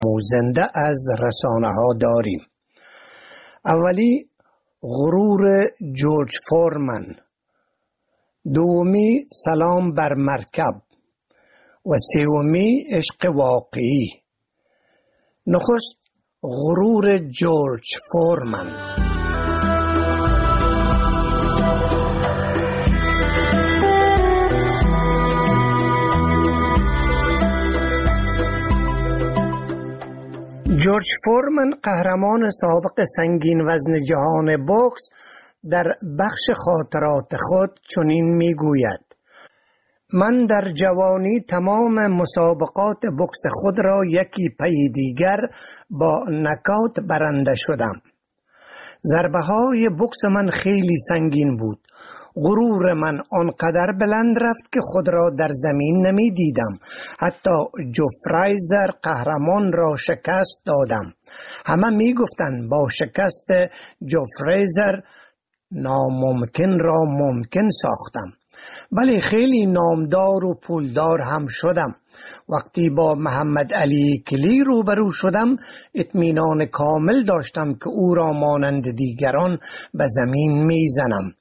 آموزنده از رسانه ها داریم. اولی غرور جورج فورمن، دومی سلام بر مرکب و سومی عشق واقعی. نخست غرور جورج فورمن. جورج فورمن قهرمان سابق سنگین وزن جهان بوکس در بخش خاطرات خود چنین میگوید: من در جوانی تمام مسابقات بوکس خود را یکی پی دیگر با نکات برنده شدم. ضربه های بوکس من خیلی سنگین بود. غرور من آنقدر بلند رفت که خود را در زمین نمی دیدم. حتی جو فرایزر قهرمان را شکست دادم. همه می گفتند با شکست جو فرایزر ناممکن را ممکن ساختم. ولی خیلی نامدار و پولدار هم شدم. وقتی با محمد علی کلی روبرو شدم اطمینان کامل داشتم که او را مانند دیگران به زمین میزنم.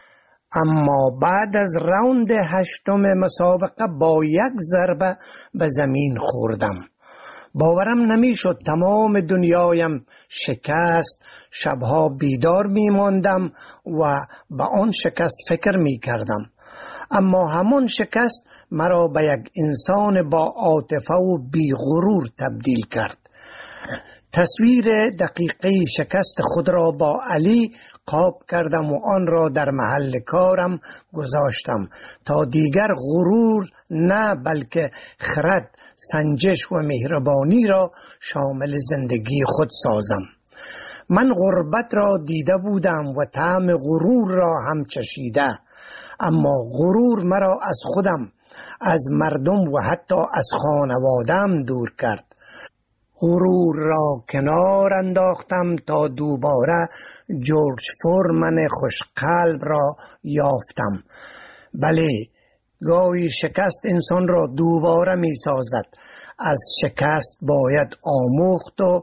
اما بعد از راوند 8 مسابقه با یک ضربه به زمین خوردم. باورم نمیشد تمام دنیایم شکست. شبها بیدار میماندم و به آن شکست فکر میکردم. اما همون شکست مرا به یک انسان با عاطفه و بی‌غرور تبدیل کرد. تصویر دقیقه شکست خود را با علی قاب کردم و آن را در محل کارم گذاشتم تا دیگر غرور نه بلکه خرد، سنجش و مهربانی را شامل زندگی خود سازم. من غربت را دیده بودم و طعم غرور را هم چشیده، اما غرور مرا از خودم، از مردم و حتی از خانوادم دور کرد. غرور را کنار انداختم تا دوباره جورج فورمن خوشقلب را یافتم. بله، گاهی شکست انسان را دوباره می سازد. از شکست باید آموخت و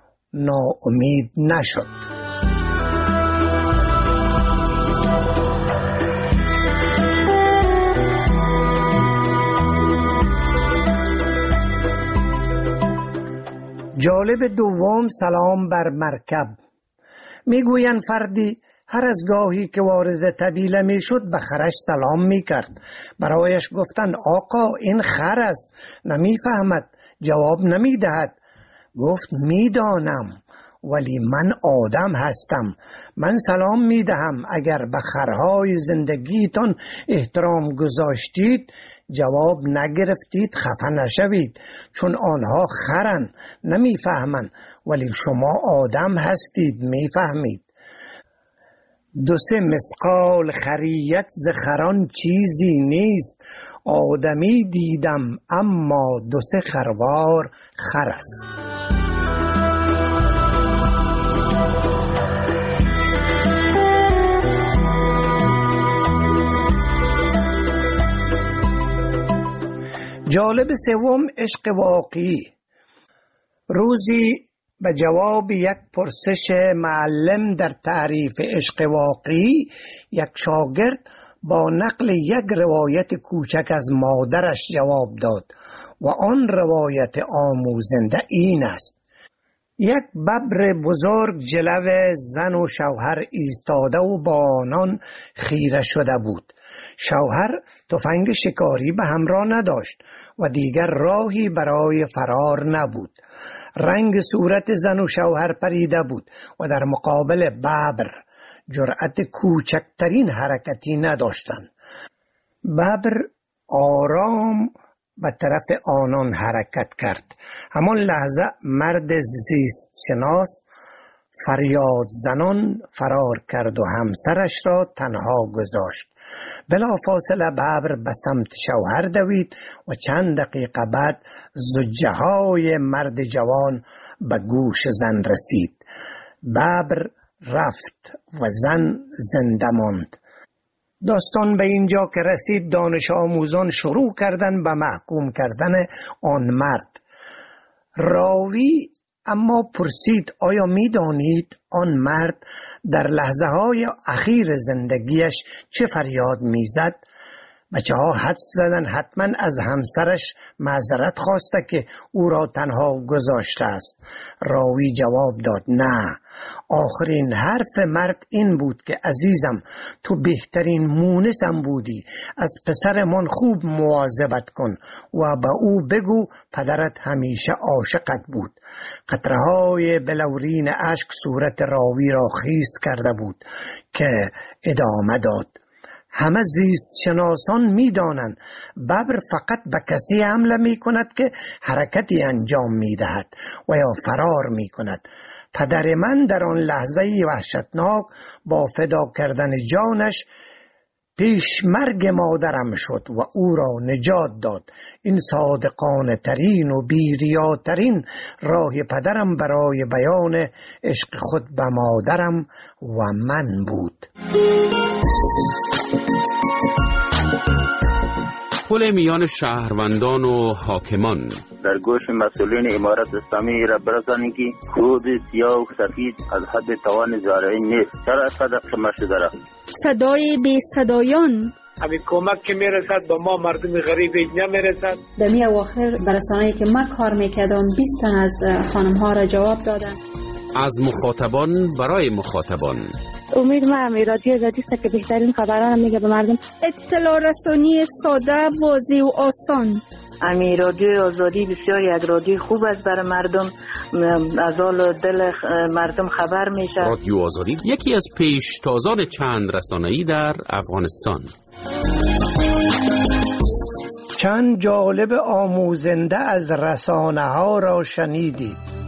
ناامید نشد. جالب دوم سلام بر مرکب. میگویند فردی هر از گاهی که وارد طویله میشد به خرش سلام میکرد. برایش گفتند آقا این خر است، نمیفهمد، جواب نمیدهد. گفت میدانم، ولی من آدم هستم. من سلام میدهم. اگر به خرهای زندگیتان احترام گذاشتید، جواب نگرفتید، خفه نشوید، چون آنها خرن، نمیفهمن، ولی شما آدم هستید، میفهمید. 2 مثقال خریت ز خران چیزی نیست. آدمی دیدم اما 2 خروار خر است. جالب سوم عشق واقعی. روزی به جواب یک پرسش معلم در تعریف عشق واقعی، یک شاگرد با نقل یک روایت کوچک از مادرش جواب داد و آن روایت آموزنده این است: یک ببر بزرگ جلو زن و شوهر ایستاده و با آنان خیره شده بود. شوهر تفنگ شکاری به همراه نداشت و دیگر راهی برای فرار نبود. رنگ صورت زن و شوهر پریده بود و در مقابل ببر جرأت کوچکترین حرکتی نداشتند. ببر آرام به طرف آنان حرکت کرد. همان لحظه مرد زیست شناس فریاد زنان فرار کرد و همسرش را تنها گذاشت. بلافاصله ببر به سمت شوهر دوید و چند دقیقه بعد زجه های مرد جوان به گوش زن رسید. ببر رفت و زن زنده ماند. داستان به اینجا که رسید، دانش آموزان شروع کردند به محکوم کردن آن مرد. راوی اما پرسید آیا می دانید آن مرد در لحظه های اخیر زندگیش چه فریاد می زد؟ بچه ها حدس زدن حتما از همسرش معذرت خواسته که او را تنها گذاشته است. راوی جواب داد نه، آخرین حرف مرد این بود که عزیزم تو بهترین مونسم بودی، از پسرمان خوب مواظبت کن و به او بگو پدرت همیشه عاشقت بود. قطره‌های بلورین اشک صورت راوی را خیس کرده بود که ادامه داد همه زیست شناسان می دانند ببر فقط به کسی حمله می کند که حرکتی انجام می دهد و یا فرار می کند. پدر من در آن لحظه وحشتناک با فدا کردن جانش پیش مرگ مادرم شد و او را نجات داد. این صادقانه ترین و بیریاترین راه پدرم برای بیان عشق خود به مادرم و من بود. پل میان شهروندان و حاکمان. در گوش مسئولین امارت اسلامی را برسانید که خود سیاه و سفید از حد توان زارعین نیست. چرا صدق شما شده را؟ صدای بی صدایان. همین کمک که میرسد با ما مردم غریب نمیرسد. دمی اواخر برسانه‌ای که ما کار میکردم 20 تن از خانم ها را جواب دادن. از مخاطبان برای مخاطبان. امید ما رادیو آزادی است که بهترین خبران میگه به مردم. اطلاع رسانی ساده، واضح و آسان. رادیو آزادی بسیار یک رادیو خوب است برای مردم، از حال دل مردم خبر میشه. رادیو آزادی یکی از پیشتازان چند رسانه‌ای در افغانستان. چند جالب آموزنده از رسانه ها را شنیدید.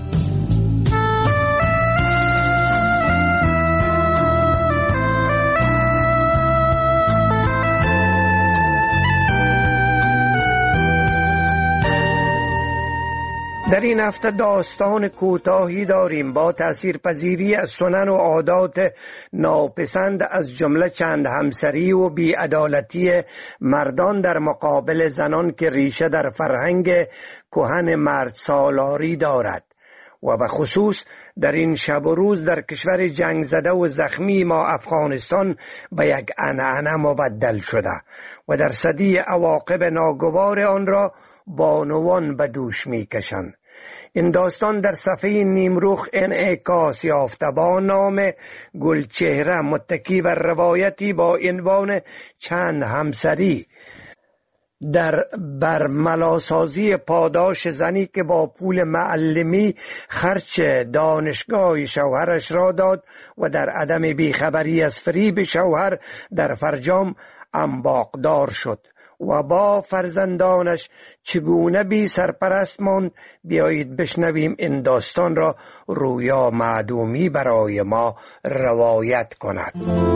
در این هفته داستان کوتاهی داریم با تأثیرپذیری از سنن و عادات ناپسند از جمله چند همسری و بی‌عدالتی مردان در مقابل زنان که ریشه در فرهنگ کهن مرد سالاری دارد و به خصوص در این شب و روز در کشور جنگ زده و زخمی ما افغانستان به یک عنعنه مبدل شده و در صدی عواقب ناگوار آن را بانوان به دوش می کشند. این داستان در صفحه نیمروخ انعکاس یافته با نام گلچهره، متکی بر روایتی با عنوان چند همسری در برملاسازی پاداش زنی که با پول معلمی خرچ دانشگاه شوهرش را داد و در عدم بیخبری از فریب شوهر در فرجام انباقدار شد و با فرزندانش چگونه بی سرپرست ماند. بیایید بشنویم این داستان را رویا معدومی برای ما روایت کند.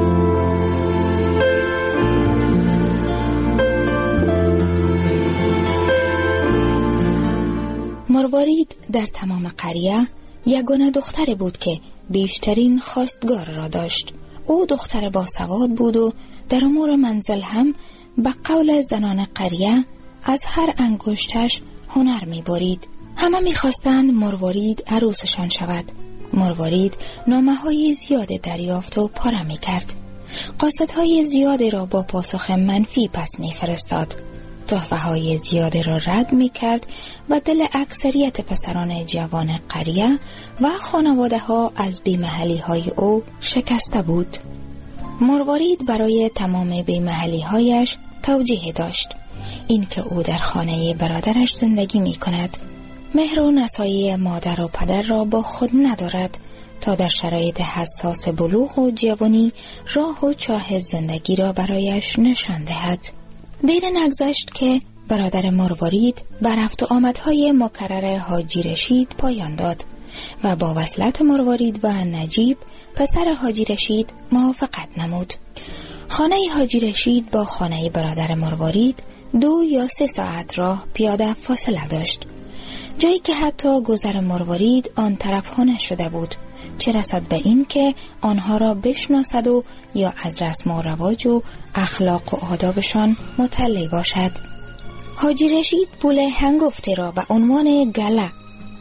مروارید در تمام قریه یگانه دختر بود که بیشترین خواستگار را داشت. او دختر باسواد بود و در امور منزل هم به قول زنان قریه از هر انگشتش هنر می برید. همه می خواستند مروارید عروسشان شود. مروارید نامه های زیاد دریافت و پاره می کرد. قاصدهای زیادی را با پاسخ منفی پس می فرستاد. تحفه های زیادی را رد می کرد و دل اکثریت پسران جوان قریه و خانواده ها از بیمحلی های او شکسته بود. مروارید برای تمام بیمحلی هایش توجیه داشت، این که او در خانه برادرش زندگی می کند، مهر و نصایح مادر و پدر را با خود ندارد تا در شرایط حساس بلوغ و جوانی راه و چاه زندگی را برایش نشان دهد. دیر نگذشت که برادر مروارید بر رفت و آمدهای مکرر حاجی رشید پایان داد و با وصلت مروارید و نجیب پسر حاجی رشید موافقت نمود. خانه حاجی رشید با خانه برادر مروارید 2 یا 3 ساعت راه پیاده فاصله داشت، جایی که حتی گذر مروارید آن طرف ها نشده بود، چه رسد به این که آنها را بشناسد و یا از رسم و رواج و اخلاق و آدابشان مطلع باشد. حاجی رشید پول هنگفته را به عنوان گله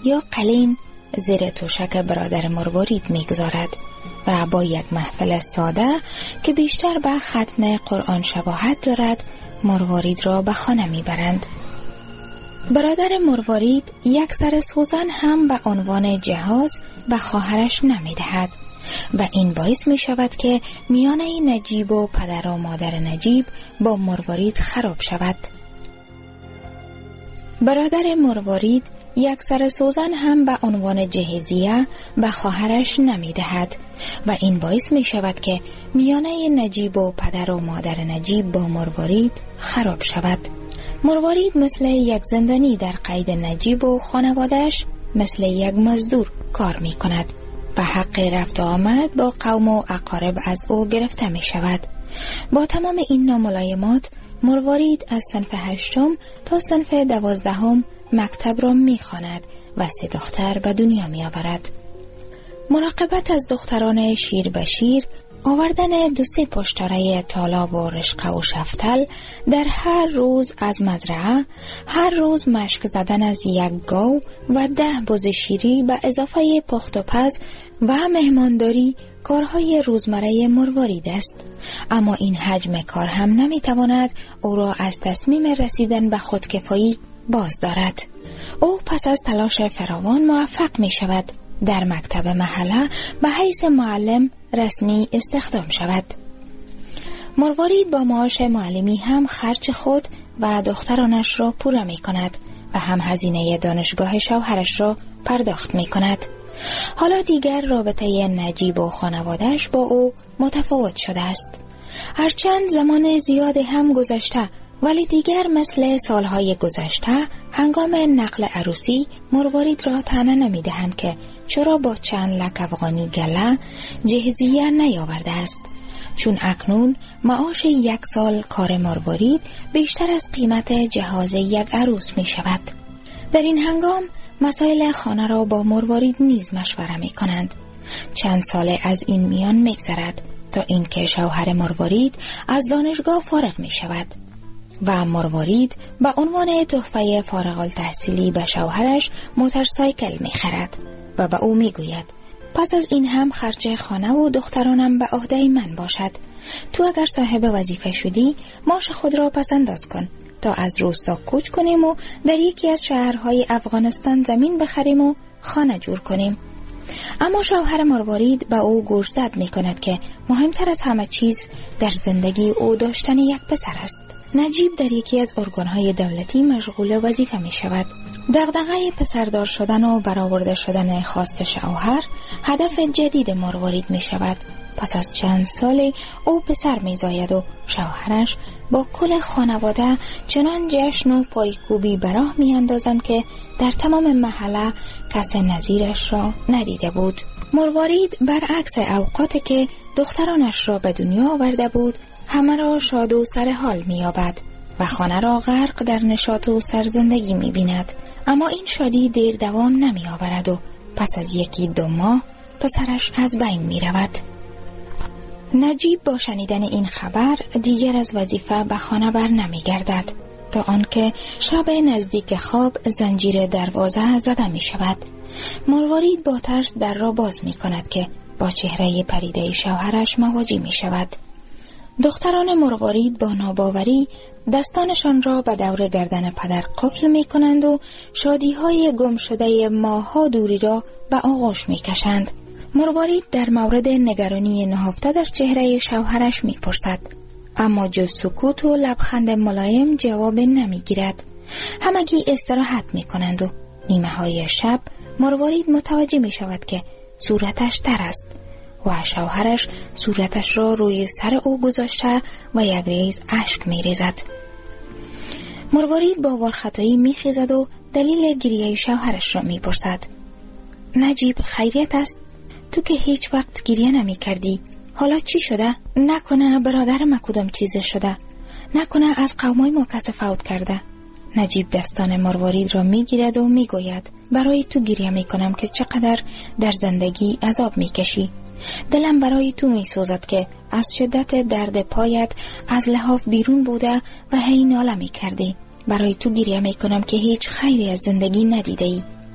یا قلین زیر توشک برادر مروارید میگذارد و با یک محفل ساده که بیشتر به ختم قرآن شباهت دارد مروارید را به خانه میبرند. برادر مروارید یک سر سوزن هم به عنوان جهاز به خواهرش نمیدهد و این باعث می شود که میانه نجیب و پدر و مادر نجیب با مروارید خراب شود. برادر مروارید یک سر سوزن هم به عنوان جهیزیه به خواهرش نمی دهد و این باعث می شود که میانه نجیب و پدر و مادر نجیب با مروارید خراب شود. مروارید مثل یک زندانی در قید نجیب و خانوادهش مثل یک مزدور کار می کند و حق رفت و آمد با قوم و اقارب از او گرفته می شود. با تمام این ناملایمات مروارید از صنف 8 تا صنف 12 مکتب را می خواند و 3 دختر به دنیا می آورد. مراقبت از دختران شیر به شیر، آوردن 2-3 پشتاره طالاب و رشقه و شفتل در هر روز از مزرعه، هر روز مشک زدن از 1 گاو و 10 بز شیری به اضافه پخت و پز و مهمانداری کارهای روزمره مروارید است. اما این حجم کار هم نمیتواند او را از تصمیم رسیدن به خودکفایی باز دارد. او پس از تلاش فراوان موفق می شود در مکتب محله به حیث معلم رسمی استخدام شود. مروارید با معاش معلمی هم خرج خود و دخترانش را پوره می کند و هم هزینه دانشگاه شوهرش را پرداخت می کند. حالا دیگر رابطه نجیب و خانوادهش با او متفاوت شده است. هرچند زمان زیاد هم گذشته ولی دیگر مثل سالهای گذشته هنگام نقل عروسی مروارید را طعنه نمی‌دهند که چرا با چند لک افغانی گله جهیزیه نیاورده است، چون اکنون معاش 1 سال کار مروارید بیشتر از قیمت جهاز یک عروس می شود. در این هنگام مسائل خانه را با مروارید نیز مشوره می کنند. چند ساله از این میان می‌گذرد تا اینکه شوهر مروارید از دانشگاه فارغ می شود و مروارید به عنوان تحفه فارغ التحصیلی به شوهرش موتورسایکل می خرد و به او می گوید پس از این هم خرج خانه و دخترانم به عهده من باشد. تو اگر صاحب وظیفه شدی معاش خود را پس انداز کن تا از روستا کوچ کنیم و در یکی از شهرهای افغانستان زمین بخریم و خانه جور کنیم. اما شوهر مروارید به او گوشزد می کند که مهمتر از همه چیز در زندگی او داشتن یک پسر است. نجیب در یکی از ارگانهای دولتی مشغول وظیفه می شود. دغدغه پسردار شدن و برآورده شدن خواست شوهر هدف جدید مروارید می شود. پس از چند سال او پسر می زاید و شوهرش با کل خانواده چنان جشن و پایکوبی به راه می اندازند که در تمام محله کس نظیرش را ندیده بود. مروارید برعکس اوقاتی که دخترانش را به دنیا آورده بود همه را شاد و سر حال می یابد و خانه را غرق در نشاط و سرزندگی می بیند. اما این شادی دیر دوام نمی آورد و پس از 1-2 ماه پسرش از بین می رود. نجیب با شنیدن این خبر دیگر از وظیفه به خانه بر نمی گردد تا آنکه شب نزدیک خواب زنجیر دروازه زده می شود. مروارید با ترس در را باز می کند که با چهره پریده شوهرش مواجه می شود. دختران مروارید با ناباوری دستانشان را به دور گردن پدر قفل می کنند و شادی‌های گم شده ماه‌ها دوری را به آغوش می کشند. مروارید در مورد نگرانی نهفته در چهره شوهرش می پرسد، اما جز سکوت و لبخند ملایم جواب نمی گیرد. همگی استراحت می کنند و نیمه های شب مروارید متوجه می شود که صورتش تر است و شوهرش صورتش را روی سر او گذاشته و یک ریز اشک می ریزد. مروارید با وارخطایی می خیزد و دلیل گریه شوهرش را می پرسد. نجیب خیریت است؟ تو که هیچ وقت گریه نمی کردی، حالا چی شده؟ نکنه برادر ما کدام چیز شده؟ نکنه از قومای ما کس فوت کرده؟ نجیب دستان مروارید را می گیرد و می گوید برای تو گریه می کنم که چقدر در زندگی عذاب می کشی. دلم برای تو می سوزد که از شدت درد پایت از لحاف بیرون بوده و هی ناله می کردی. برای تو گریه می کنم که هیچ خیری از زندگی ندیده ای.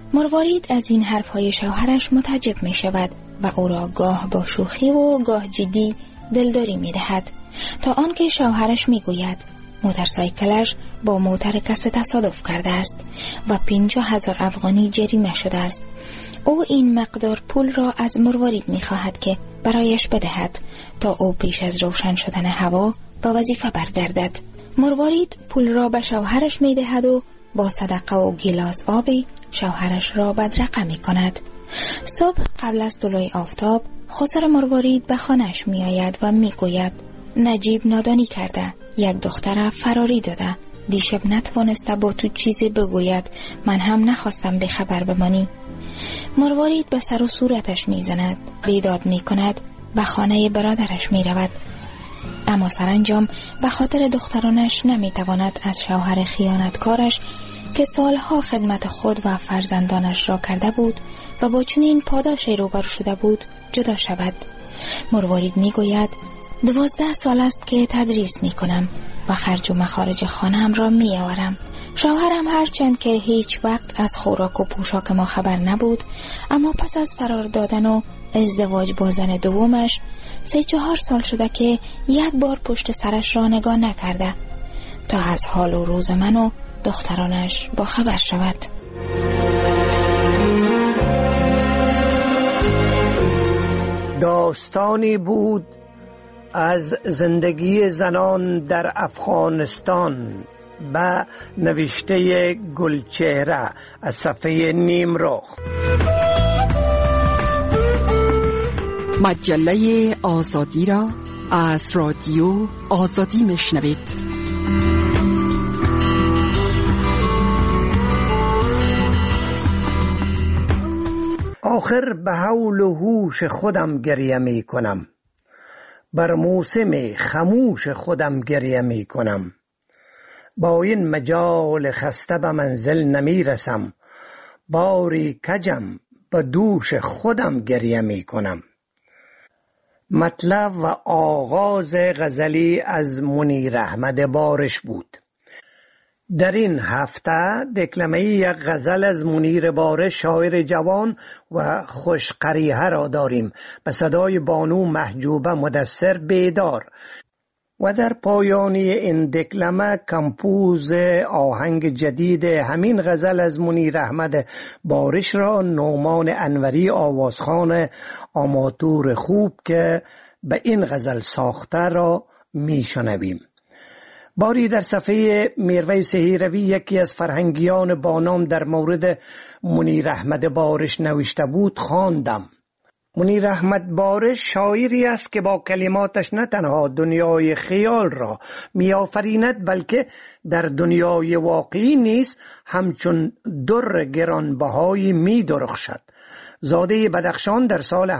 مروارید از این حرفهای شوهرش متعجب می شود و او را گاه با شوخی و گاه جدی دلداری می دهد، تا آنکه شوهرش می گوید موتورسایکلش با موتر کسی تصادف کرده است و 50,000 افغانی جریمه شده است. او این مقدار پول را از مروارید می خواهد که برایش بدهد تا او پیش از روشن شدن هوا به وظیفه برگردد. مروارید پول را به شوهرش می دهد و با صدقه و گیلاس آبی شوهرش را بدرقه می کند. صبح قبل از طلوع آفتاب خسر مروارید به خانه‌اش می آید و می گوید نجیب نادانی کرده، یک دختر فراری داده، دیشب نتوانسته با تو چیزی بگوید، من هم نخواستم بخبر بمانی. مروارید به سر و صورتش می زند، بیداد می کند، به خانه برادرش می رود. اما سرانجام به خاطر دخترانش نمی تواند از شوهر خیانتکارش که سالها خدمت خود و فرزندانش را کرده بود و با چنین پاداشی روبرو شده بود جدا شود. مروارید می گوید 12 سال است که تدریس می کنم و خرج و مخارج خانه‌ام را می آورم. شوهرم هرچند که هیچ وقت از خوراک و پوشاک ما خبر نبود، اما پس از فرار دادن و ازدواج با زن دومش 3-4 سال شده که یک بار پشت سرش را نگاه نکرده تا از حال و روز من و دخترانش با خبر شود. داستانی بود از زندگی زنان در افغانستان به نوشته گلچهره از صفحه نیمرخ. مجله آزادی را از رادیو آزادی میشنوید. آخر به حول و هوش خودم گریه می کنم، بر موسم خموش خودم گریه می کنم. با این مجال خسته به منزل نمی رسم، باری کجم به دوش خودم گریه می کنم. مطلب و آغاز غزلی از منیر احمد بارش بود. در این هفته دکلمه یک غزل از منیر بارش شاعر جوان و خوشقریحه را داریم به صدای بانو محجوبه مدثر بیدار، و در پایانی این دکلمه کمپوز آهنگ جدید همین غزل از منیر احمد بارش را نومان انوری آوازخوان آماتور خوب که به این غزل ساخته را میشنویم. باری در صفحه میرویس هیروی یکی از فرهنگیان بانام در مورد منیر احمد بارش نوشته بود خواندم. منیر احمد بارش شاعری است که با کلماتش نه تنها دنیای خیال را می آفریند بلکه در دنیای واقعی نیز همچون در گرانبهایی می درخشد. زاده بدخشان در سال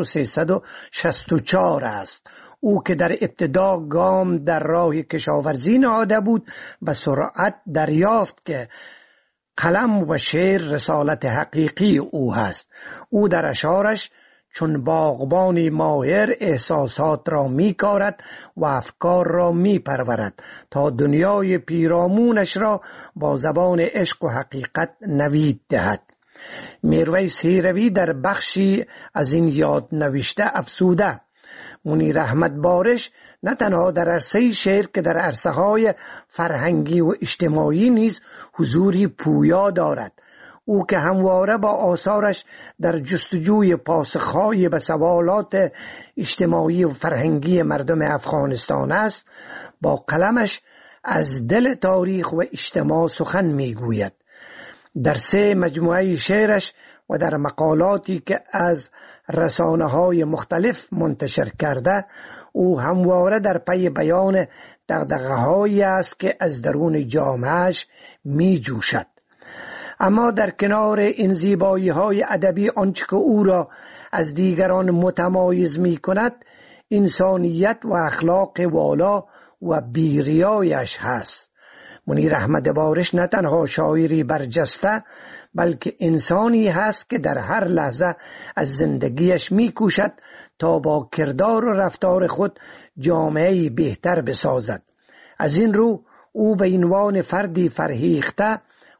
1364 است. او که در ابتدا گام در راه کشاورزی نهاده بود به سرعت دریافت که قلم و شعر رسالت حقیقی او هست. او در اشعارش چون باغبانی ماهر احساسات را می کارد و افکار را می پرورد تا دنیای پیرامونش را با زبان عشق و حقیقت نوید دهد. میرویس هیروی در بخشی از این یاد نوشته افسوده: منیر احمد بارش نه تنها در عرصه شعر که در عرصه های فرهنگی و اجتماعی نیز حضوری پویا دارد. او که همواره با آثارش در جستجوی پاسخهای به سوالات اجتماعی و فرهنگی مردم افغانستان است، با قلمش از دل تاریخ و اجتماع سخن میگوید. در 3 مجموعه شعرش و در مقالاتی که از رسانه‌های مختلف منتشر کرده، او همواره در پی بیان دغدغه‌هایی است که از درون جامعه‌اش می جوشد. اما در کنار این زیبایی‌های ادبی آنچه که او را از دیگران متمایز می کند انسانیت و اخلاق والا و بیریایش هست. منیر احمد بارش نه تنها شاعری برجسته بلکه انسانی هست که در هر لحظه از زندگیش میکوشد تا با کردار و رفتار خود جامعه‌ای بهتر بسازد. از این رو او به عنوان فردی فرهیخته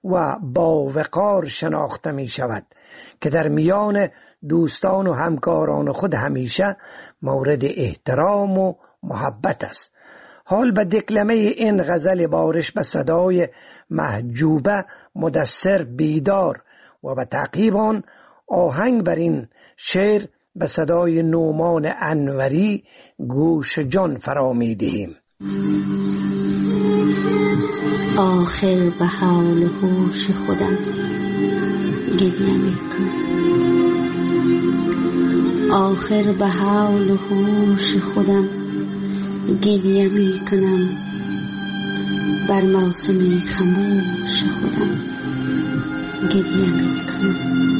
و با وقار شناخته می شود که در میان دوستان و همکاران خود همیشه مورد احترام و محبت است. حال به دکلمه این غزل بارش به صدای محجوبه مدثر بیدار و به تعقیب آن آهنگ بر این شعر به صدای نومان انوری گوش جان فرا می دهیم. آخر به حال هوش خودم گریه می کنم، آخر به حال هوش خودم گریه می کنم، بر موسم خموش خودم گریه می کنم.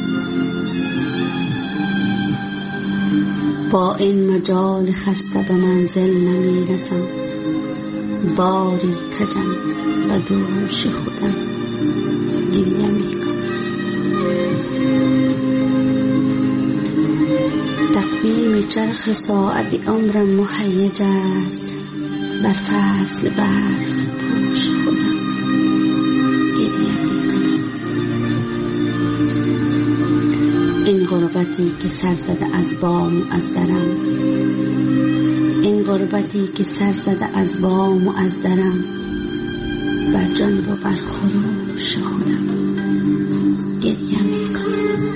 با این مجال خسته به منزل نمی رسم، باری کجم به دوش خودم گریه می کنم. تقویم چرخ ساعت عمرم مهیج است، بر فصل برف پوش خودم گریه می کنم. این غربتی که سر زده از بام و از درم، این غربتی که سر زده از بام و از درم، بر جان و بر خروش خودم گریه می کنم.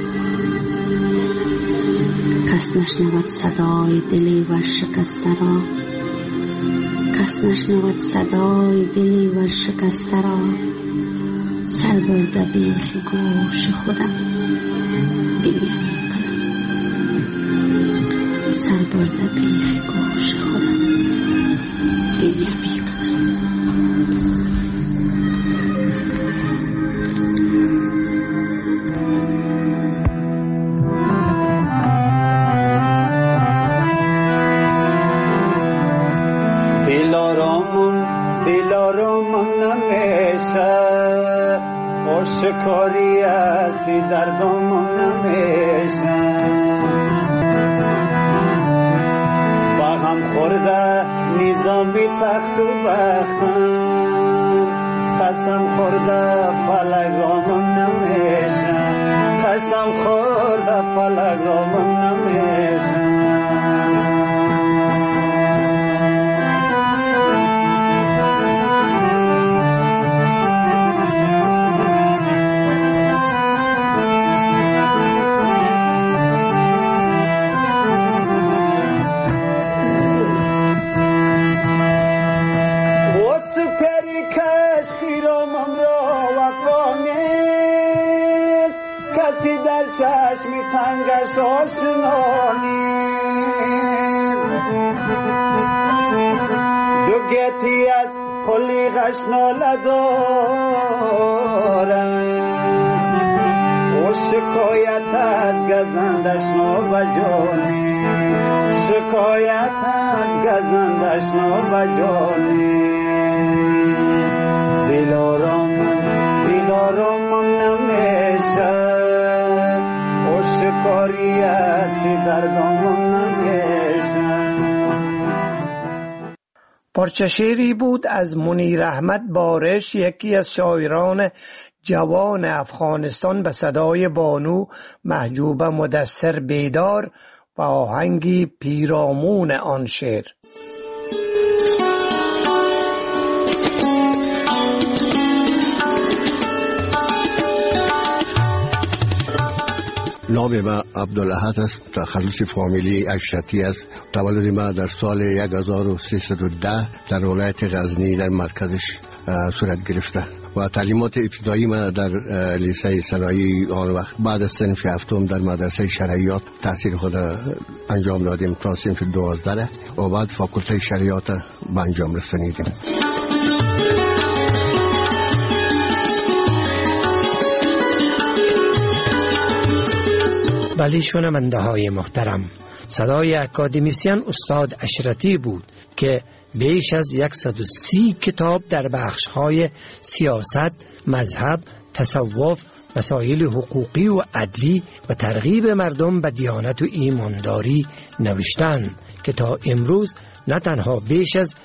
کس نشنود صدای دلی ورشکسته را، کس نشنود صدای دلی ورشکسته را، سر برده بیخ گوش خودم گریه می کنم، سر برده بیخ گوش خودم گریه می کنم. شکاری هستی در دامون نمیشم، با هم خورده نظامی تخت و بختم، قسم خورده فلگامون نمیشم، قسم خورده فلگامون نمیشم. چشمی تنگش آشنا نیست، دو گتی از پلیغش ناله دارم، و شکایت از گزندش نابجانی، شکایت از گزندش نابجانی. دلارام نمیشه شکاری هستی در دامون نمیشم. پارچه شعری بود از منیر احمد بارش، یکی از شاعران جوان افغانستان، به صدای بانو محجوبه مدثر بیدار و آهنگی پیرامون آن شعر. نام ما عبدالاحد است، تخصص فامیلی اشرتی است. تولد ما در سال 1310 در ولایت غزنی در مرکزش صورت گرفته و تعلیمات ابتدایی ما در لیسه صنایع آن وقت بعد از صنف هفتم در مدرسه شرعیات تحصیل خود انجام دادیم تا صنف 12 و بعد فاکولته شرعیات به انجام رسانیدیم. ولی شنونده های محترم، صدای اکادمیسیان استاد اشرتی بود که بیش از 130 کتاب در بخش‌های سیاست، مذهب، تصوف مسائل حقوقی و عدلی و ترغیب مردم به دیانت و ایمانداری نوشتند که تا امروز نه تنها بیش از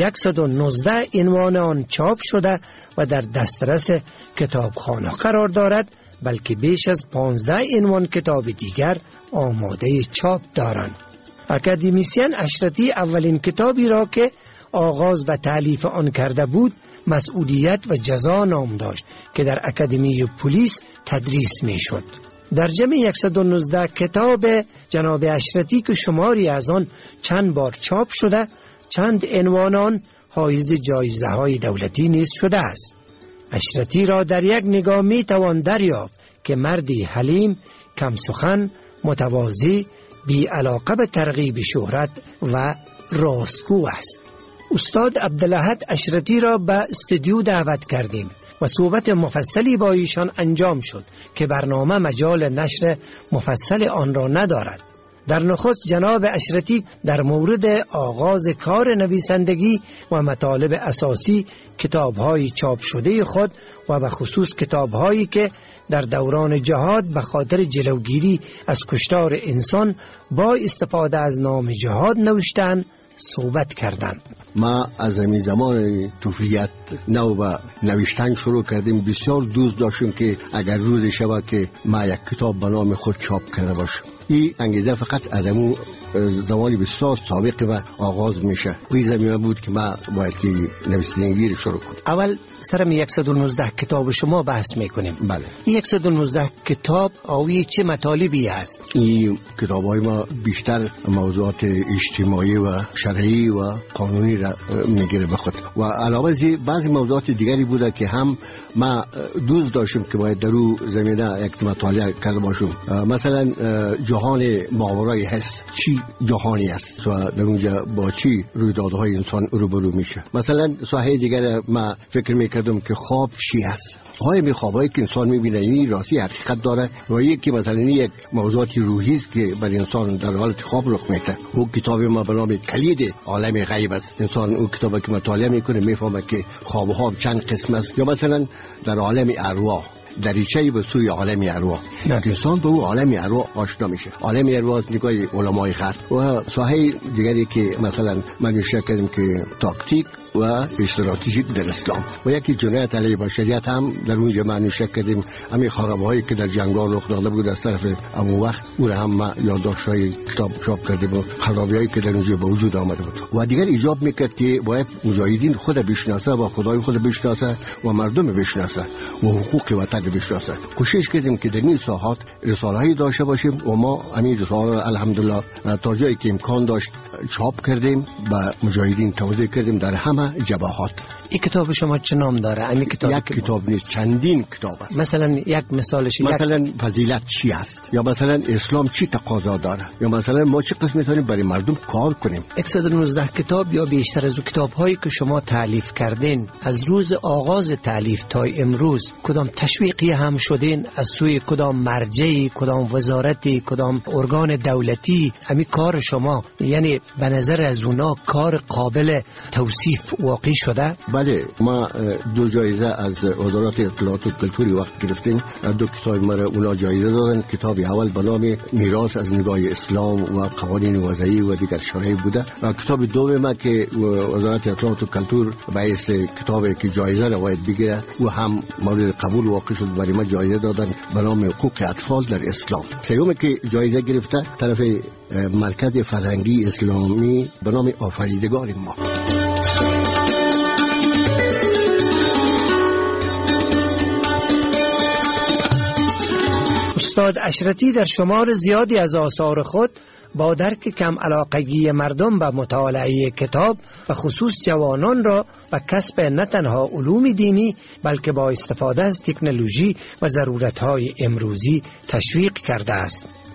119 عنوان آن چاپ شده و در دسترس کتابخانه قرار دارد، بلکه بیش از 15 عنوان کتاب دیگر آماده چاپ دارند. اکادمیسین اشرتی اولین کتابی را که آغاز به تألیف آن کرده بود مسئولیت و جزا نام داشت که در اکادمی پلیس تدریس می شد. در جمع 119 کتاب جناب اشرتی که شماری از آن چند بار چاپ شده، چند عنوان آن حایز جایزه های دولتی نیز شده است. اشرتی را در یک نگاه می توان دریافت که مردی حلیم، کم سخن، متواضع، بی علاقه به ترغیب شهرت و راستگو است. استاد عبدالاحد اشرتی را به استودیو دعوت کردیم و صحبت مفصلی با ایشان انجام شد که برنامه مجال نشر مفصل آن را ندارد. در نخست جناب اشرتی در مورد آغاز کار نویسندگی و مطالب اساسی کتاب‌های چاپ شده خود و به خصوص کتاب‌هایی که در دوران جهاد به خاطر جلوگیری از کشتار انسان با استفاده از نام جهاد نوشتند صحبت کردند. ما از همین زمان طفولیت نو به نوشتن شروع کردیم. بسیار دوست داشتیم که اگر روزی شود که ما یک کتاب به نام خود چاپ کرده باشم. این انگیزه فقط از همون زمانی بسیار سابق و آغاز میشه. این زمینه بود که ما باید که نویسندگی رو شروع کنیم. اول سرم 119 کتاب شما بحث میکنیم. بله. 119 کتاب آوی چه مطالبی است؟ این کتاب‌های ما بیشتر موضوعات اجتماعی و شرعی و قانونی را میگیره به خود و علاوه از بعضی موضوعات دیگری بوده که هم ما دوست داشتیم که باید در اون زمینه یک مطالعه کرده باشیم. مثلا جهان ماورای حس چی جهانی است و در اونجا با چی رویدادهای انسان روبرو میشه. مثلا ساحه دیگر ما فکر میکردم که خواب چی است. های خوابایی که انسان میبینه این راستی حقیقت داره و یکی مثلا یک موضوعات روحی است که بر انسان در حالت خواب رخ میده. او کتاب ما به نام کلید عالم غیب است. انسان او کتابی که مطالعه میکنه میفهمه که خوابها چند قسم است. یا مثلا در عالم ارواح دریچه‌ای به سوی عالم ارواح انسان به او عالم ارواح آشنا میشه. عالم ارواح از نگاه علمای غرب و ساحه دیگری که مثلا من میشه کردیم که تاکتیک و استراتژیک در اسلام و یکی جنایت علیه بشریت هم در اونجا معنیشه کردیم. همین خرابهایی که در جنگل رخ داده بود از طرف اون وقت او را هم ما یادداشت‌های کتاب چاپ کردیم و خرابی‌هایی که در اونجا به وجود آمده بود. و دیگر ایجاب میکرد که باید مجاهدین خود بشناسه و خدای خود بشناسه و مردم بشناسه و حقوق وطن بشناسه. کوشش کردیم که در این ساحات رساله‌ای داشته باشیم و ما همین رساله را الحمدلله تا جایی که امکان داشت چاپ کردیم و مجاهدین توزیع کردیم در همه جبهات. این کتاب شما چه نام داره؟ این کتاب یک کتاب نیست، چندین کتاب است. مثلا یک مثالش مثلا فضیلت چی است، یا مثلا اسلام چی تقاضا داره، یا مثلا ما چه قسم میتونیم برای مردم کار کنیم. 119 کتاب یا بیشتر از کتاب‌هایی که شما تالیف کردین از روز آغاز تالیف تا امروز کدام تشویقی هم شدین از سوی کدام مرجعی، کدام وزارتی، کدام ارگان دولتی؟ همین کار شما یعنی به نظر از اونا کار قابل توصیف واقعی شده؟ بله، ما 2 جایزه از وزارت اطلاعات و کلتوری وقت گرفتیم. 2 کتاب ما را اونا جایزه دادن. کتاب اول به نام میراث از نگاه اسلام و قوانین وضعی و دیگر شرایط بوده و کتاب دوم ما که وزارت اطلاعات و کلتور باعث کتابی که جایزه را باید بگیره و هم مورد قبول واقع شد برای ما جایزه دادن به نام حقوق اطفال در اسلام. سومی که جایزه گرفته طرف مرکز فرهنگی اسلامی به نام آفریدگار ما. استاد اشرتی در شمار زیادی از آثار خود با درک کم علاقگی مردم به مطالعه کتاب و خصوص جوانان را به کسب نه تنها علوم دینی بلکه با استفاده از تکنولوژی و ضرورت‌های امروزی تشویق کرده است.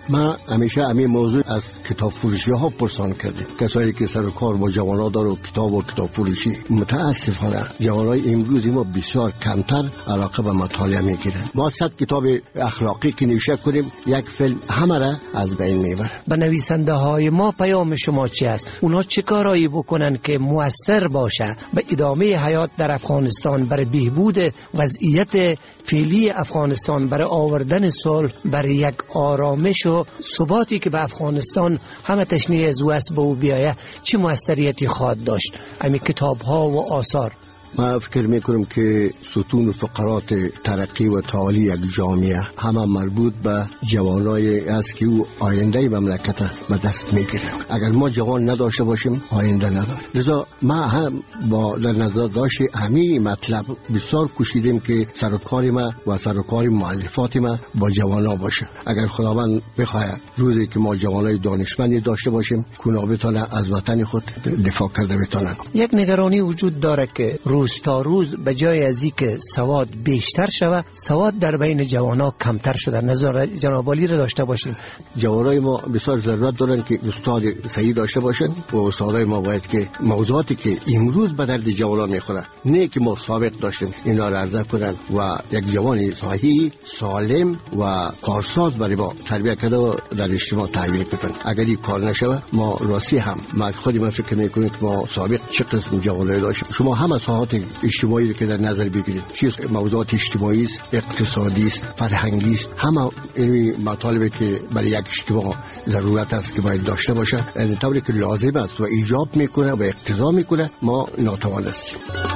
ما همیشه همین موضوع از کتاب فروشی ها پرسان کردیم. کسایی که سر و کار با جوانا داره کتاب و کتاب فروشی، متاسفانه جوانای امروز ما بسیار کمتر علاقه به مطالعه میگیرن. ما 100 کتاب اخلاقی که نوشته کنیم، یک فیلم همه را از بین میبره. به نویسنده های ما پیام شما چی است؟ اونا چه کارایی بکنن که مؤثر باشه به ادامه حیات در افغانستان، برای بهبود وضعیت فعلی افغانستان، برای آوردن صلح، برای یک آرامش و ثباتی که به افغانستان همه تشنه از او است به او بیایه، چه مؤثریتی خواهد داشت همین کتاب ها و آثار؟ ما فکر میکنم که ستون و فقرات ترقی و تعالی یک جامعه همه مربوط به جوانای است که او آینده مملکت به دست میگیره. اگر ما جوان نداشته باشیم آینده نداره. لذا ما هم با در نظر داشت همین مطلب بسیار کوشیدیم که سرکار ما و سرکار مؤلفات ما با جوانا باشه. اگر خداوند بخواهد روزی که ما جوانای دانشمندی داشته باشیم کونا بتونه از وطن خود دفاع کرده بتونن. یک نگرانی وجود داره که روز تا روز به جای از اینکه سواد بیشتر شود، سواد در بین جوانان کمتر شده. نظر جناب عالی را داشته باشیم. جوانای ما بسیار ضرورت دارن که استاد صحیح داشته باشن و استادای ما باید که موضوعاتی که امروز به درد جوانان میخوره نه که ما سابق داشتیم اینا را عرضه کنن و یک جوانی صحیح، سالم و کارساز برای ما تربیت کرده و در اجتماع تحویل بدن. اگر این کار نشوه ما راستی هم ما خودم فکر میکنیم که ما سابق چه قسم جوانای داشتیم. شما همه ساحات اجتماعی رو که در نظر بگیرید، چیز موضوعات اجتماعی است، اقتصادی است، فرهنگی است، همه این مطالبی که برای یک اجتماع ضرورت است که باید داشته باشه، یعنی طوری که لازم است و ایجاب میکنه و اقتضا میکنه، ما ناتوان هستیم.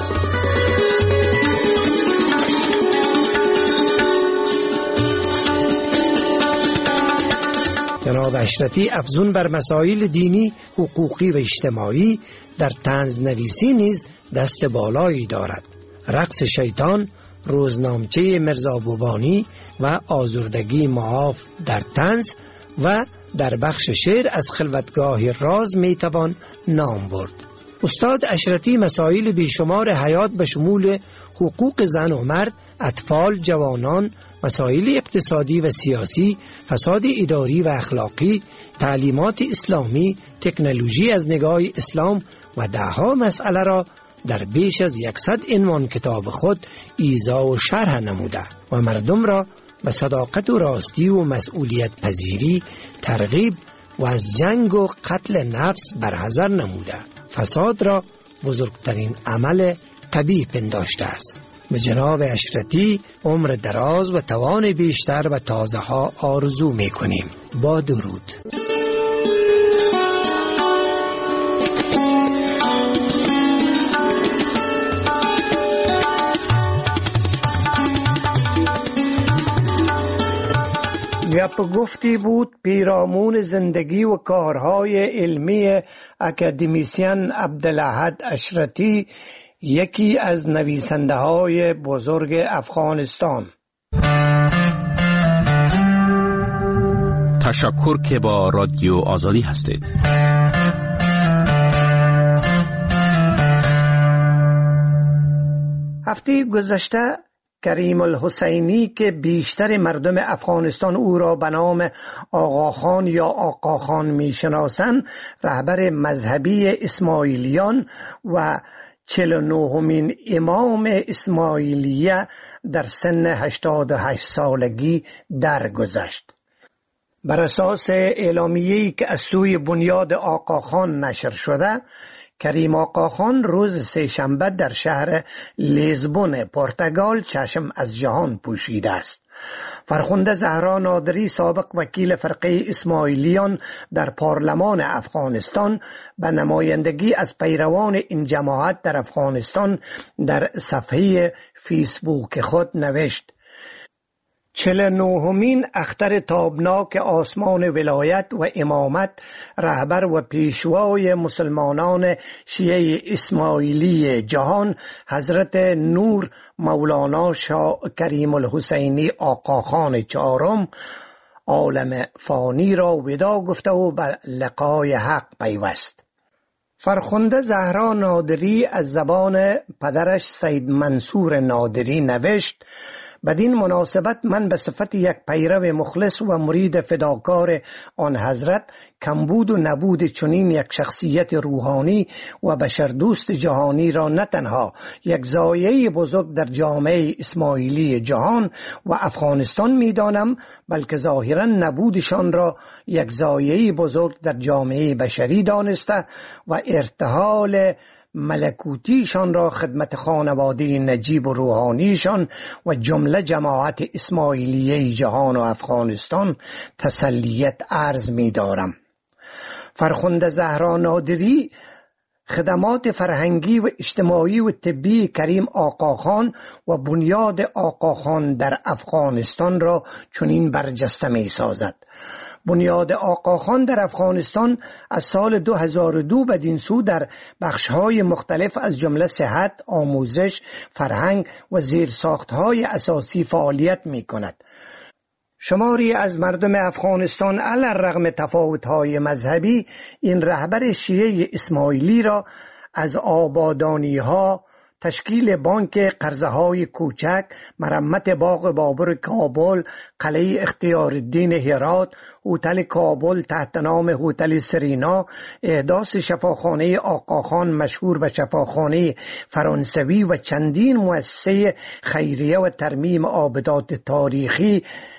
جناب اشرتی افزون بر مسائل دینی، حقوقی و اجتماعی در طنز نویسی نیز دست بالایی دارد. رقص شیطان، روزنامچه مرزا بوبانی و آزردگی معاف در طنز و در بخش شعر از خلوتگاه راز میتوان نام برد. استاد اشرتی مسائل بیشمار حیات به شمول حقوق زن و مرد، اطفال، جوانان، مسائل اقتصادی و سیاسی، فساد اداری و اخلاقی، تعلیمات اسلامی، تکنولوژی از نگاه اسلام و دهها مسئله را در بیش از 100 عنوان کتاب خود ایضاح و شرح نموده و مردم را به صداقت و راستی و مسئولیت پذیری ترغیب و از جنگ و قتل نفس برحذر نموده. فساد را بزرگترین عمل قبیح پنداشته است. به جناب اشرتی عمر دراز و توان بیشتر و تازه ها آرزو می کنیم. با درود. گپ گفتی بود پیرامون زندگی و کارهای علمی اکادمیسین عبدالاحد اشرتی، یکی از نویسنده های بزرگ افغانستان. تشکر که با رادیو آزادی هستید. هفته گذشته کریم الحسینی که بیشتر مردم افغانستان او را به نام آقاخان یا آقاخان میشناسند، رهبر مذهبی اسماعیلیان و 49مین امام اسماعیلیه در سن 88 سالگی درگذشت. بر اساس اعلامیه‌ای که از سوی بنیاد آقاخان نشر شده، کریم آقاخان روز سه‌شنبه در شهر لیزبون پرتغال چشم از جهان پوشیده است. فرخنده زهرا نادری، سابق وکیل فرقه اسماعیلیان در پارلمان افغانستان، به نمایندگی از پیروان این جماعت در افغانستان در صفحه فیسبوک خود نوشت: 49مین اختر تابناک آسمان ولایت و امامت، رهبر و پیشوای مسلمانان شیعه اسماعیلی جهان، حضرت نور مولانا شاه کریم الحسینی آقاخان چهارم، عالم فانی را ودا گفته و به لقای حق پیوست. فرخنده زهرا نادری از زبان پدرش سید منصور نادری نوشت: بدین مناسبت من به صفت یک پیرو مخلص و مرید فداکار آن حضرت کمبود و نبود چنین یک شخصیت روحانی و بشردوست جهانی را نه تنها یک ضایعه بزرگ در جامعه اسماعیلی جهان و افغانستان می‌دانم، بلکه ظاهراً نبودشان را یک ضایعه بزرگ در جامعه بشری دانسته و ارتحال ملکوتیشان را خدمت خانواده نجیب و روحانیشان و جمله جماعت اسماعیلیه جهان و افغانستان تسلیت عرض می دارم. فرخنده زهرا نادری خدمات فرهنگی و اجتماعی و طبی کریم آقاخان و بنیاد آقاخان در افغانستان را چنین برجسته می سازد. بنیاد آقاخان در افغانستان از سال 2002 بدین سو در بخش‌های مختلف از جمله صحت، آموزش، فرهنگ و زیرساخت‌های اساسی فعالیت می‌کند. شماری از مردم افغانستان علی الرغم تفاوت‌های مذهبی این رهبر شیعه اسماعیلی را از آبادانی‌ها، تشکیل بانک قرضه‌های کوچک، مرمت باغ بابر کابل، قلعه اختیارالدین هرات، هتل کابل تحت نام هتل سرینا، احداث شفاخانه آقاخان مشهور به شفاخانه فرانسوی و چندین مؤسسه خیریه و ترمیم آبدات تاریخی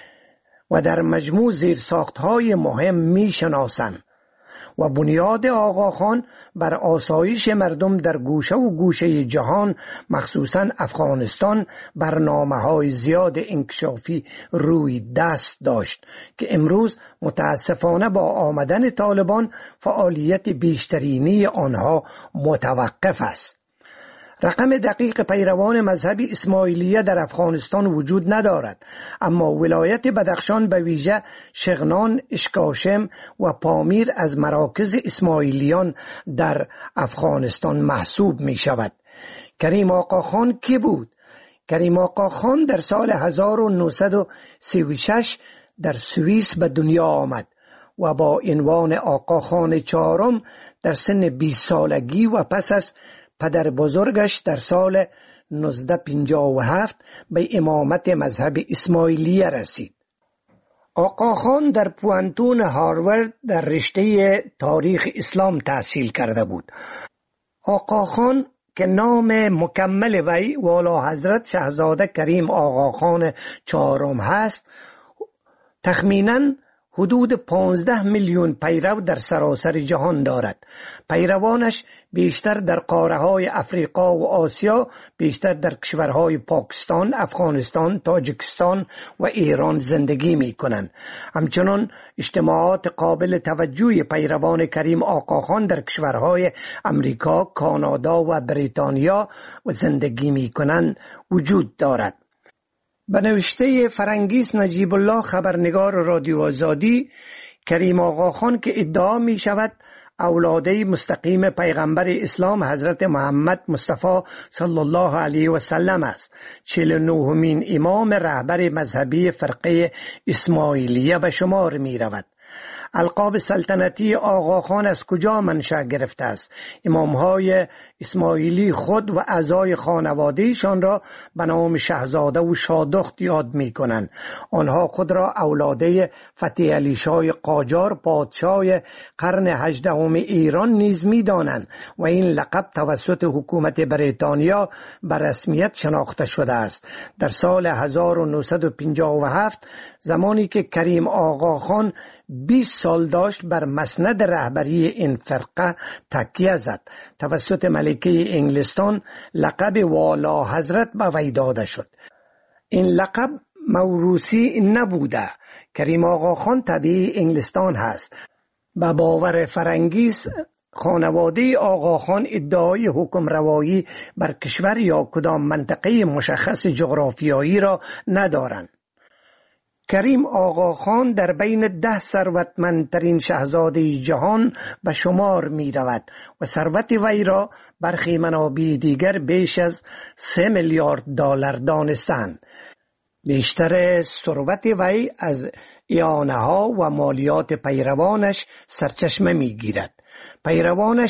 و در مجموع زیرساخت‌های مهم می‌شناسند. و بنیاد آقاخان بر آسایش مردم در گوشه و گوشه جهان مخصوصاً افغانستان برنامه‌های زیاد انکشافی روی دست داشت که امروز متاسفانه با آمدن طالبان فعالیت بیشترینی آنها متوقف است. رقم دقیق پیروان مذهب اسماعیلیه در افغانستان وجود ندارد، اما ولایت بدخشان به ویژه شغنان، اشکاشم و پامیر از مراکز اسماعیلیان در افغانستان محسوب می شود. کریم آقاخان کی بود؟ کریم آقاخان در سال 1936 در سوئیس به دنیا آمد و با عنوان آقاخان چهارم در سن 20 سالگی و پس از پدر بزرگش در سال 1957 به امامت مذهب اسماعیلیه رسید. آقاخان در پوانتون هاروارد در رشته تاریخ اسلام تحصیل کرده بود. آقاخان که نام مکمل وی والا حضرت شاهزاده کریم آقاخان چهارم هست، تخمیناً حدود 15 میلیون پیرو در سراسر جهان دارد. پیروانش بیشتر در قاره‌های افریقا و آسیا، بیشتر در کشورهای پاکستان، افغانستان، تاجیکستان و ایران زندگی می کنند. همچنان اجتماعات قابل توجه پیروان کریم آقاخان در کشورهای امریکا، کانادا و بریتانیا و زندگی می کنند وجود دارد. به نوشته فرنگیس نجیب الله خبرنگار رادیو آزادی، کریم آقاخان که ادعا می شود اولاده مستقیم پیغمبر اسلام حضرت محمد مصطفی صلی الله علیه و سلم است، 49مین امام رهبر مذهبی فرقه اسماعیلیه به شمار می رود. القاب سلطنتی آقاخان از کجا منشأ گرفته است؟ امامهای اسماعیلی خود و اعضای خانوادهشان را به نام شاهزاده و شادخت یاد می کنند. آنها خود را اولاده فتح علی شاه قاجار پادشاه قرن 18 ایران نیز می دانند و این لقب توسط حکومت بریتانیا به رسمیت شناخته شده است. در سال 1957 زمانی که کریم آقاخان 20 سال داشت بر مسند رهبری این فرقه تکیه زد. توسط ملکه انگلستان لقب والا حضرت به وی داده شد. این لقب موروثی نبوده. کریم آقاخان تبع انگلستان هست. به باور فرنگیس خانواده آقاخان ادعای حکم روایی بر کشور یا کدام منطقه مشخص جغرافیایی را ندارند. کریم آقاخان در بین 10 ثروتمندترین شاهزاده جهان به شمار می رود و ثروت وی را برخی منابع دیگر بیش از 3 میلیارد دلار دانستند. بیشتر ثروت وی از اعانه ها و مالیات پیروانش سرچشمه می گیرد. پیروانش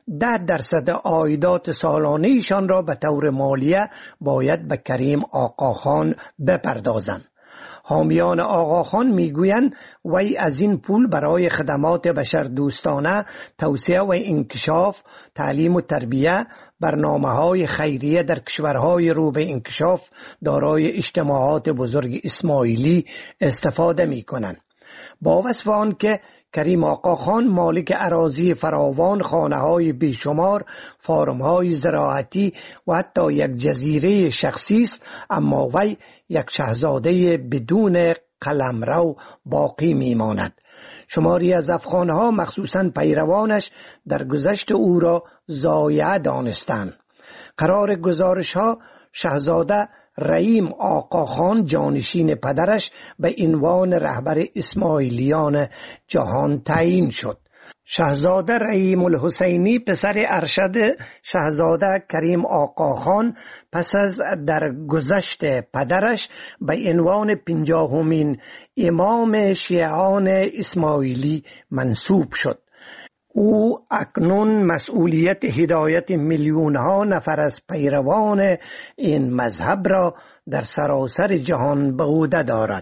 10% عایدات سالانه ایشان را به طور مالیه باید به کریم آقاخان بپردازند. حامیان آقاخان میگویند وی از این پول برای خدمات بشردوستانه، توسعه و انکشاف، تعلیم و تربیه، برنامه‌های خیریه در کشورهای رو به انکشاف دارای اجتماعات بزرگ اسماعیلی استفاده می‌کنند. با وصف آن که کریم آقاخان مالک اراضی فراوان، خانه‌های بیشمار، فارم‌های زراعتی و حتی یک جزیره شخصی است، اما وی یک شاهزاده بدون قلمرو باقی میماند. شماری از افغان‌ها مخصوصاً پیروانش در گذشت او را ضایعه دانستند. قرار گزارش‌ها شاهزاده رحیم آقاخان جانشین پدرش به عنوان رهبر اسماعیلیان جهان تعیین شد. شاهزاده رحیم الحسینی پسر ارشد شاهزاده کریم آقاخان پس از درگذشت پدرش به عنوان 50مین امام شیعان اسماعیلی منصوب شد. او اکنون مسئولیت هدایت میلیون‌ها نفر از پیروان این مذهب را در سراسر جهان به عهده دارد.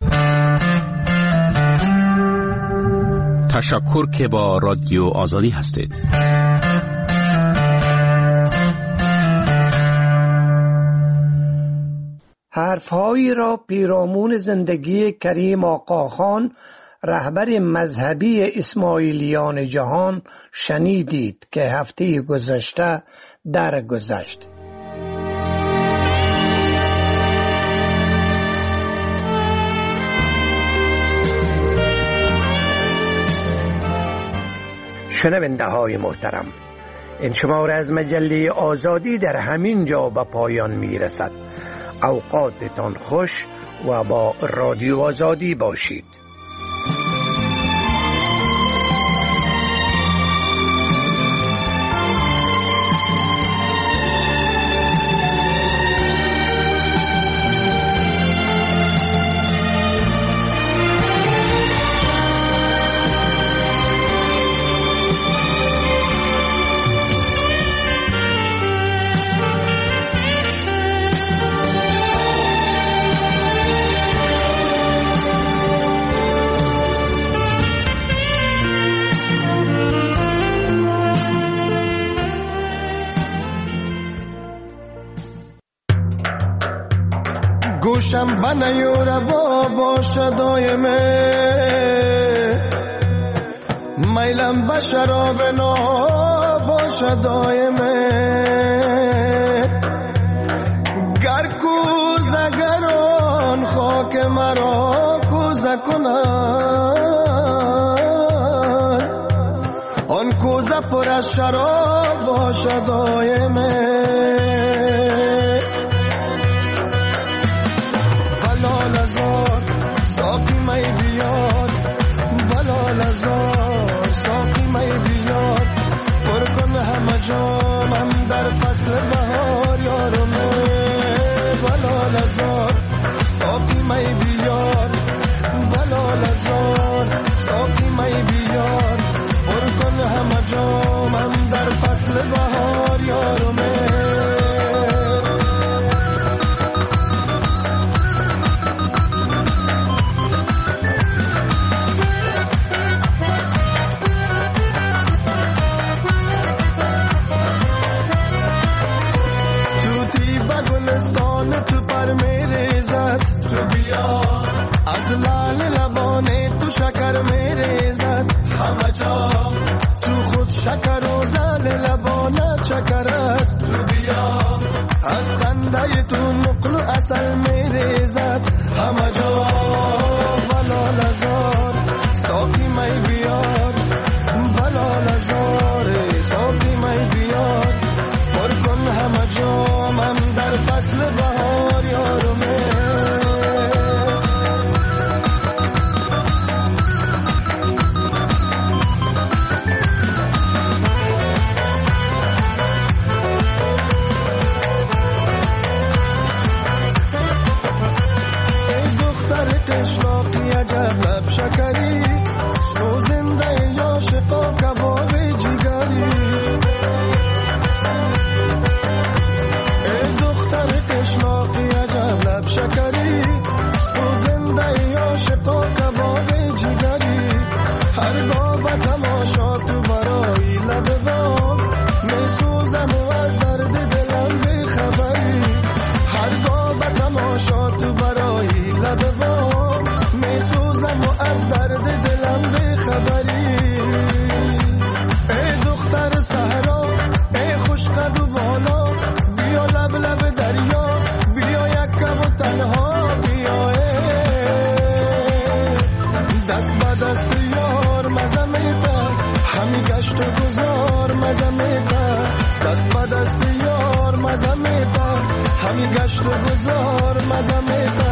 تشکر که با رادیو آزادی هستید. حرفهایی را پیرامون زندگی کریم آقاخان، رهبر مذهبی اسماعیلیان جهان، شنیدید که هفته گذشته درگذشت. شنونده های محترم، این شماره از مجله آزادی در همین جا به پایان می رسد. اوقاتتان خوش و با رادیو آزادی باشید. گوشم بنیور باشه دایمه، میلم به شراب نا باشه دایمه، گر کوزه گران خاک مرا کوزه کنن، آن کوزه پر از شراب باشه دایمه. ساقی می بیار بلال زار، ساقی می بیار پر کن همه جامم در فصل بهار یارمه. بلال زار ساقی می بیار بلال زار، ساقی می بیار پر کن همه جامم در فصل بهار یارمه. تو پر میره زد تو بیا، از لال لبانه تو شکر میره زد همه جا، تو خود شکر و لال لبانه چکر است تو بیا، از خنده تو نقل و اصل میره زد همه جا. بلال زار ساقی می بیار بلال زار، ساقی می بیار پر کن همه جامم در فصل بهار یارمه. ای دختر قشلاقی عجب لب شکری، سوزنده عاشقا کباب جگری، هرگاه به تماشا تو برای لب بام می سوزم و از درد دلم بیخبری. هرگاه به تماشا تو برای لب بام می سوزم و از درد دلم بیخبری. ای دختر صحرا ای خوشقد و بالا بیا لب لب دریا بیا یکم و تنها بیا. دست به دست یار مزه میده همی گشت و گذار مزه میده. دست به دست یار مزه میده همی گشت و گذار مزه میده.